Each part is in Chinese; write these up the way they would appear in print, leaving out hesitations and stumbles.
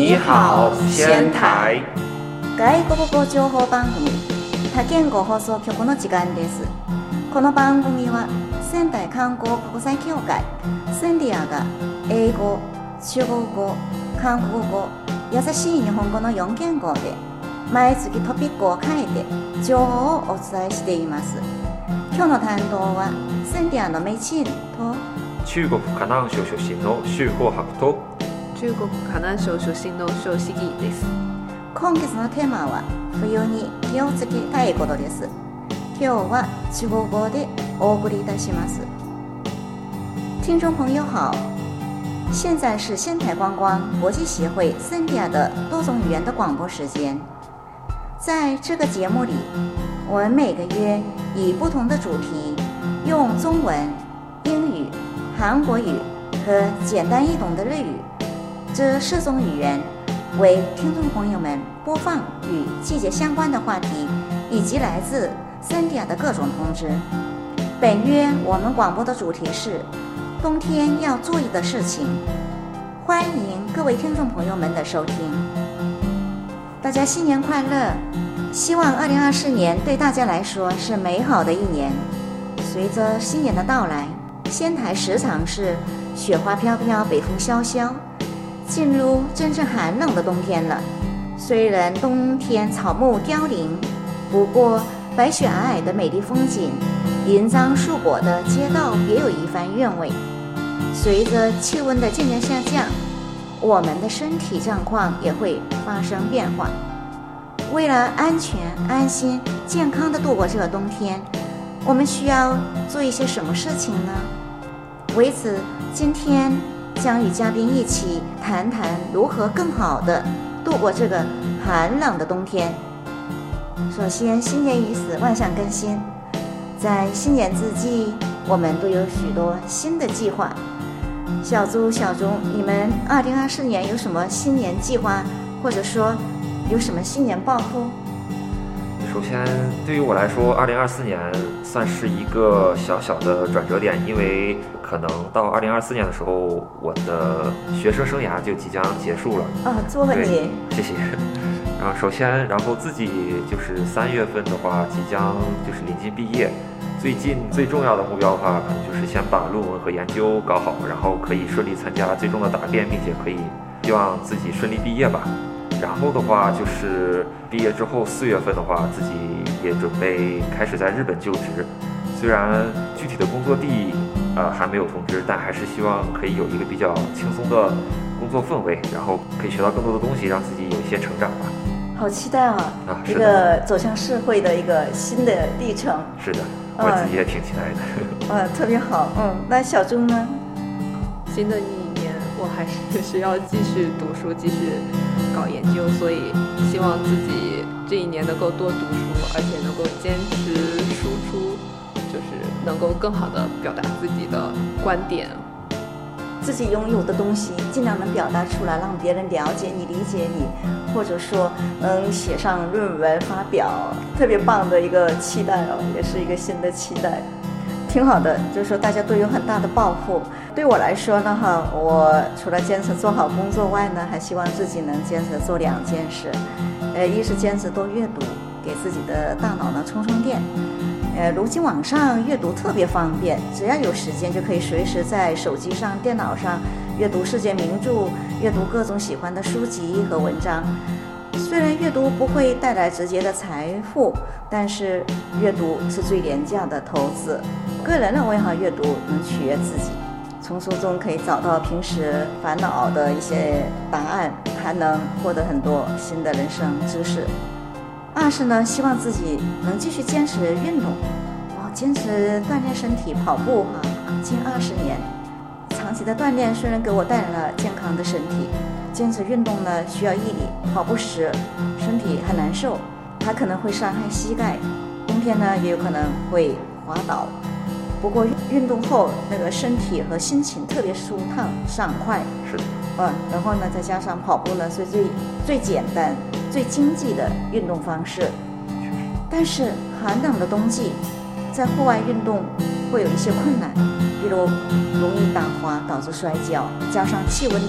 你好仙台。 外国語情報番組多言語放送局の時間です。この番組は仙台観光国際協会センディアが英語、中国語、韓国語、優しい日本語の4言語で毎月トピックを変えて情報をお伝えしています。今日の担当はセンディアのメイチールと中国河南省出身の周宝博と中国河南省出身の庄司義です。 今月のテーマは冬に気をつけたいことです。今日は中国語でお送りいたします。听众朋友好，现在是仙台观光国际协会森迪亚的多种语言的广播时间。在这个节目里，我们每个月以不同的主题，用中文、英语、韩国语和简单易懂的日语这4种语言为听众朋友们播放与季节相关的话题，以及来自森迪亚的各种通知。本月我们广播的主题是冬天要注意的事情，欢迎各位听众朋友们的收听。大家新年快乐！希望2024年对大家来说是美好的一年。随着新年的到来，仙台时常是雪花飘飘，北风萧萧，进入真正寒冷的冬天了。虽然冬天草木凋零，不过白雪皑皑的美丽风景，银装素裹的街道别有一番韵味。随着气温的渐渐下降，我们的身体状况也会发生变化。为了安全、安心、健康地度过这个冬天，我们需要做一些什么事情呢？为此，今天将与嘉宾一起谈谈如何更好地度过这个寒冷的冬天。首先，新年已死，万象更新。在新年之际，我们都有许多新的计划。小朱、小钟，你们2024年有什么新年计划，或者说有什么新年抱负？ 首先，对于我来说，2024年算是一个小小的转折点，因为可能到2024年的时候，我的学生生涯就即将结束了。 祝贺你！ 谢谢。然后自己就是3月份的话，即将就是临近毕业。最近最重要的目标的话，可能就是先把论文和研究搞好，然后可以顺利参加最终的答辩，并且可以希望自己顺利毕业吧。然后的话就是毕业之后4月份的话，自己也准备开始在日本就职。虽然具体的工作地还没有通知，但还是希望可以有一个比较轻松的工作氛围，然后可以学到更多的东西，让自己有一些成长吧。 好期待啊！一个走向社会的一个新的历程。 是的，我自己也挺期待的。 特别好。那小钟呢？ 新的一年，我还是需要继续读书，继续搞研究，所以希望自己这一年能够多读书，而且能够坚持输出，就是能够更好的表达自己的观点。 自己拥有的东西尽量能表达出来，让别人了解你、理解你，或者说能写上论文发表，特别棒的一个期待也是一个新的期待，挺好的。就是说大家都有很大的抱负。对我来说呢，我除了坚持做好工作外呢，还希望自己能坚持做2件事。一是坚持多阅读，给自己的大脑呢充电。如今网上阅读特别方便，只要有时间就可以随时在手机上、电脑上阅读世界名著，阅读各种喜欢的书籍和文章。虽然阅读不会带来直接的财富，但是阅读是最廉价的投资。个人认为阅读能取悦自己，从书中可以找到平时烦恼的一些答案，还能获得很多新的人生知识。2是呢，希望自己能继续坚持运动，坚持锻炼身体，跑步近20年，长期的锻炼虽然给我带来了健康的身体，坚持运动呢需要毅力，跑步时身体很难受，还可能会伤害膝盖，冬天呢也有可能会滑倒。不过运动后那个身体和心情特别舒畅畅快。 是的。 然后呢再加上跑步呢是最简单最经济的运动方式。但是寒冷的冬季在户外运动会有一些困难，比如容易打滑导致摔跤，加上气温低，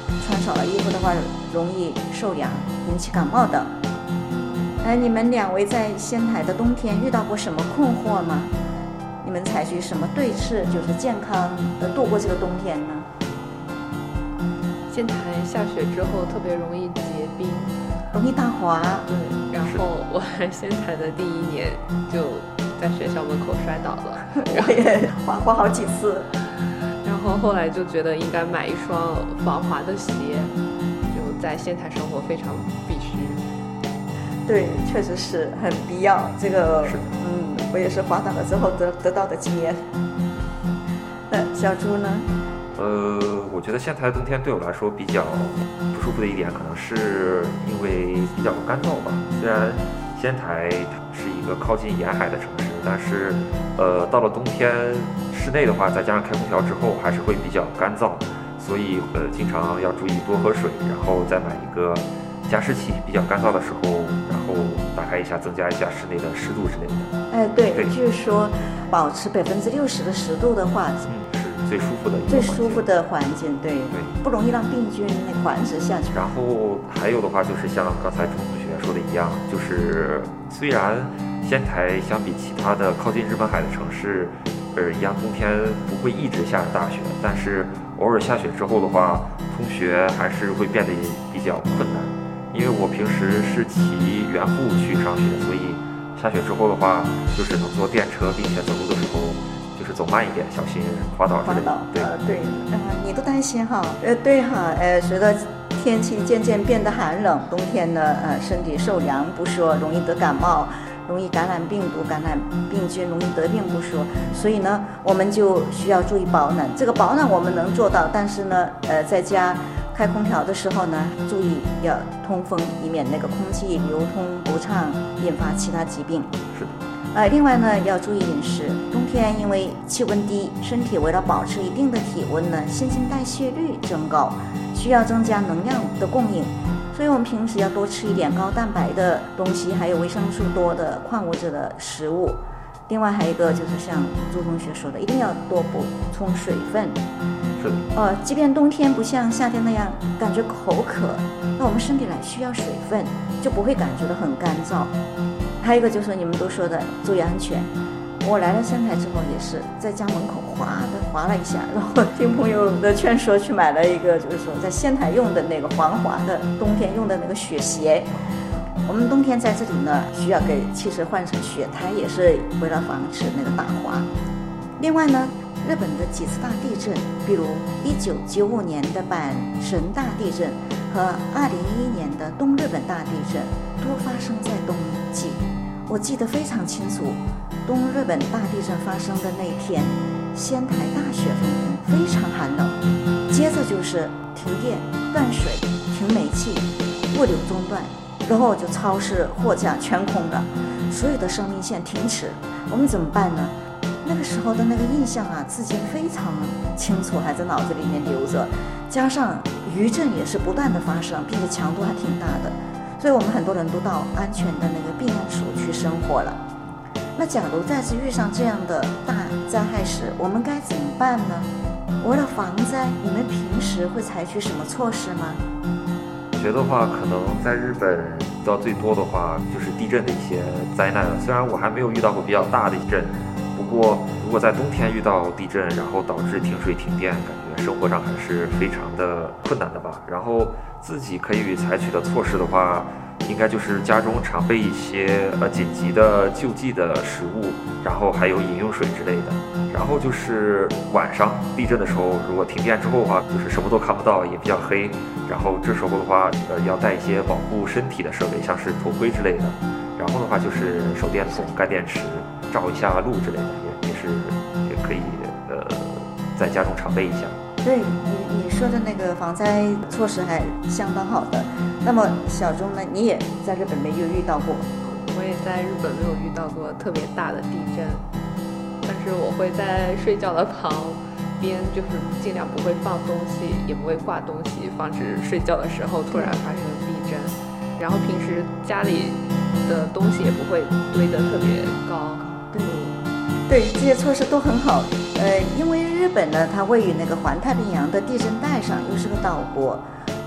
穿少了衣服的话容易受凉，引起感冒等。你们两位在仙台的冬天遇到过什么困惑吗？你们采取什么对策，就是健康的度过这个冬天呢？ 仙台下雪之后特别容易结冰， 容易打滑。 对，然后我来仙台的第1年就在学校门口摔倒了， 我也滑过好几次。 然后后来就觉得应该买一双防滑的鞋，就在仙台生活非常必须。 对，确实是很必要。这个，我也是滑倒了之后得到的经验。小猪呢？ 我觉得仙台的冬天对我来说比较不舒服的一点，可能是因为比较干燥吧。虽然仙台是一个靠近沿海的城市，但是到了冬天，室内的话，再加上开空调之后，还是会比较干燥，所以经常要注意多喝水，然后再买一个加湿器，比较干燥的时候，然后打开一下，增加一下室内的湿度之类的。 对，就是说保持60%的湿度的话， 是最舒服的一个最舒服的环境，对，不容易让病菌繁殖下去。 然后还有的话，就是像刚才钟同学说的一样，就是虽然仙台相比其他的靠近日本海的城市，一样冬天不会一直下大雪，但是偶尔下雪之后的话，通学还是会变得比较困难。因为我平时是骑原付去上学，所以下雪之后的话，就只能坐电车，并且走路的时候就是走慢一点，小心滑倒之类的。 对，你都担心哈？对哈，随着天气渐渐变得寒冷，冬天呢，身体受凉不说，容易得感冒，容易感染病毒、感染病菌，容易得病不说，所以呢，我们就需要注意保暖。这个保暖我们能做到，但是呢，在家开空调的时候呢，注意要通风，以免那个空气流通不畅，引发其他疾病。 是的。 另外呢，要注意饮食。冬天因为气温低，身体为了保持一定的体温呢，新陈代谢率增高，需要增加能量的供应。所以我们平时要多吃一点高蛋白的东西，还有维生素多的矿物质的食物。另外还有一个就是像朱同学说的，一定要多补充水分。 是的。 即便冬天不像夏天那样感觉口渴，那我们身体来需要水分，就不会感觉到很干燥。还有一个就是你们都说的注意安全。我来了仙台之后也是在家门口滑了一下，然后听朋友的劝说去买了一个，就是说在仙台用的那个防滑的冬天用的那个雪鞋。我们冬天在这里呢，需要给汽车换成雪胎，也是为了防止那个打滑。另外呢，日本的几次大地震，比如1995年的阪神大地震和2011年的东日本大地震，都发生在冬季。我记得非常清楚，东日本大地震发生的那天，仙台大雪纷纷，非常寒冷。接着就是停电、断水、停煤气、物流中断，然后就超市货架全空了，所有的生命线停止。我们怎么办呢？那个时候的那个印象啊，至今非常清楚，还在脑子里面留着。加上余震也是不断的发生，并且强度还挺大的，所以我们很多人都到安全的那个避难所去生活了。那假如再次遇上这样的大灾害时，我们该怎么办呢？为了防灾，你们平时会采取什么措施吗？ 我觉得话，可能在日本遇到最多的话，就是地震的一些灾难了。虽然我还没有遇到过比较大的地震，不过如果在冬天遇到地震，然后导致停水停电，感觉生活上还是非常的困难的吧。然后自己可以采取的措施的话，应该就是家中常备一些紧急的救济的食物，然后还有饮用水之类的。然后就是晚上地震的时候，如果停电之后的话，就是什么都看不到，也比较黑。然后这时候的话，要带一些保护身体的设备，像是头盔之类的。然后的话就是手电筒、干电池，照一下路之类的，也可以在家中常备一下。 对你说的那个防灾措施还相当好的。那么小钟呢，你也在日本没有遇到过？ 我也在日本没有遇到过特别大的地震，但是我会在睡觉的旁边，就是尽量不会放东西，也不会挂东西，防止睡觉的时候突然发生地震。然后平时家里的东西也不会堆得特别高。 对，这些措施都很好。因为日本呢，它位于那个环太平洋的地震带上，又是个岛国，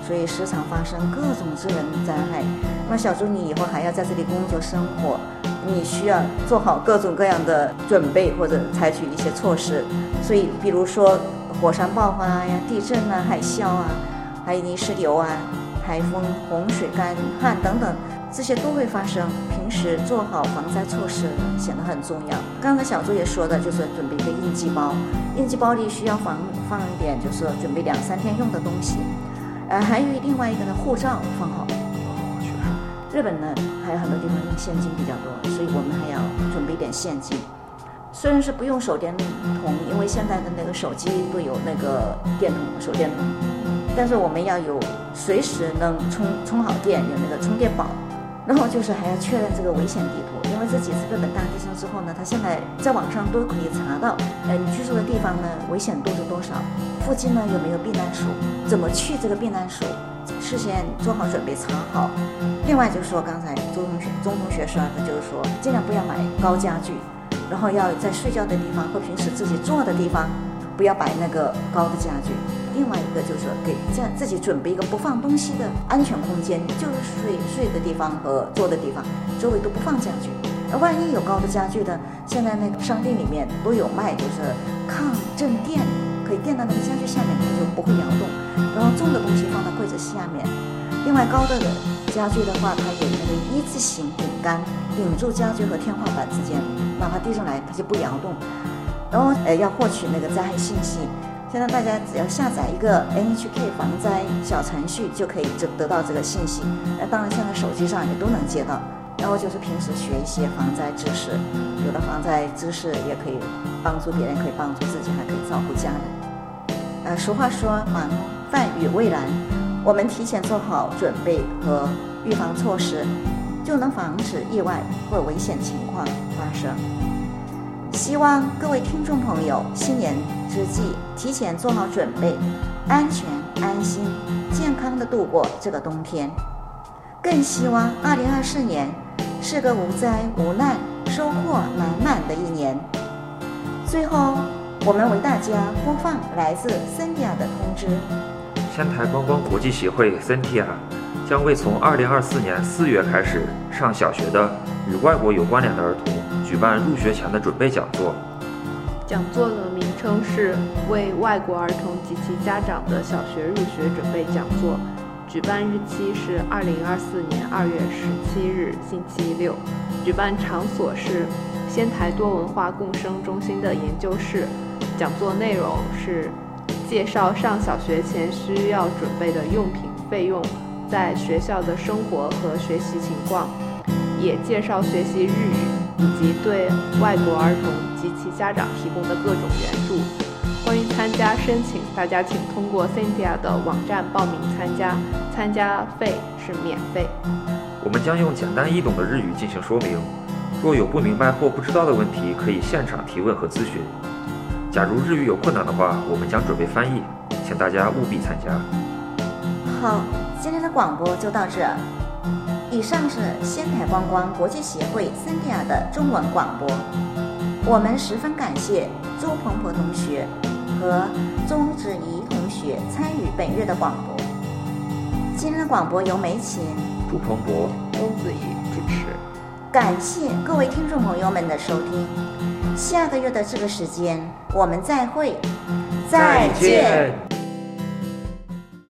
所以时常发生各种自然灾害。那么小猪，你以后还要在这里工作生活，你需要做好各种各样的准备或者采取一些措施。所以比如说火山爆发呀、地震啊、海啸啊，还有泥石流啊、台风、洪水、干旱等等，这些都会发生。平时做好防灾措施显得很重要。刚才小猪也说的，就是准备一个应急包，应急包里需要放一点，就是准备2-3天用的东西。还有另外一个呢，护照放好。日本呢还有很多地方用现金比较多，所以我们还要准备点现金。虽然是不用手电筒，因为现在的那个手机都有那个手电筒，但是我们要有随时能充好电，有那个充电宝。然后就是还要确认这个危险地图，因为这几次日本大地震之后呢，它现在在网上都可以查到，你居住的地方呢危险度是多少，附近呢有没有避难所，怎么去这个避难所，事先做好准备查好。另外就是说，刚才钟同学说的，就是说尽量不要买高家具，然后要在睡觉的地方或平时自己坐的地方不要摆那个高的家具。另外一个就是给自己准备一个不放东西的安全空间，就是睡的地方和坐的地方周围都不放家具。万一有高的家具的，现在那个商店里面都有卖，就是抗震垫，可以垫到那个家具下面，它就不会摇动。然后重的东西放到柜子下面。另外高的家具的话，它有那个一字形顶杆，顶住家具和天花板之间，哪怕地上来它就不摇动。然后要获取那个灾害信息。现在大家只要下载一个 NHK 防灾小程序，就可以得到这个信息。当然现在手机上也都能接到。然后就是平时学一些防灾知识，有了防灾知识也可以帮助别人，可以帮助自己，还可以照顾家人。俗话说防范于未然，我们提前做好准备和预防措施，就能防止意外或危险情况发生。希望各位听众朋友新年之际提前做好准备，安全、安心、健康地度过这个冬天。更希望2024年是个无灾无难、收获满满的一年。最后，我们为大家播放来自森迪亚的通知。 仙台观光国际协会森迪亚将为从2024年4月开始上小学的与外国有关联的儿童举办入学前的准备讲座。 讲座的名称是为外国儿童及其家长的小学入学准备讲座，举办日期是2024年2月17日星期六，举办场所是仙台多文化共生中心的研究室。讲座内容是介绍上小学前需要准备的用品费用，在学校的生活和学习情况，也介绍学习日语以及对外国儿童及其家长提供的各种援助。关于参加申请，大家请通过 Cynthia 的网站报名参加，参加费是免费。 我们将用简单易懂的日语进行说明，若有不明白或不知道的问题，可以现场提问和咨询。假如日语有困难的话，我们将准备翻译，请大家务必参加。 好，今天的广播就到这儿。以上是仙台观光国际协会森迪亚的中文广播。我们十分感谢周鹏鹏同学和钟子怡同学参与本月的广播。今天的广播由梅琴、 朱鹏博、 钟子怡主持。 感谢各位听众朋友们的收听。下个月的这个时间，我们再会， 再见。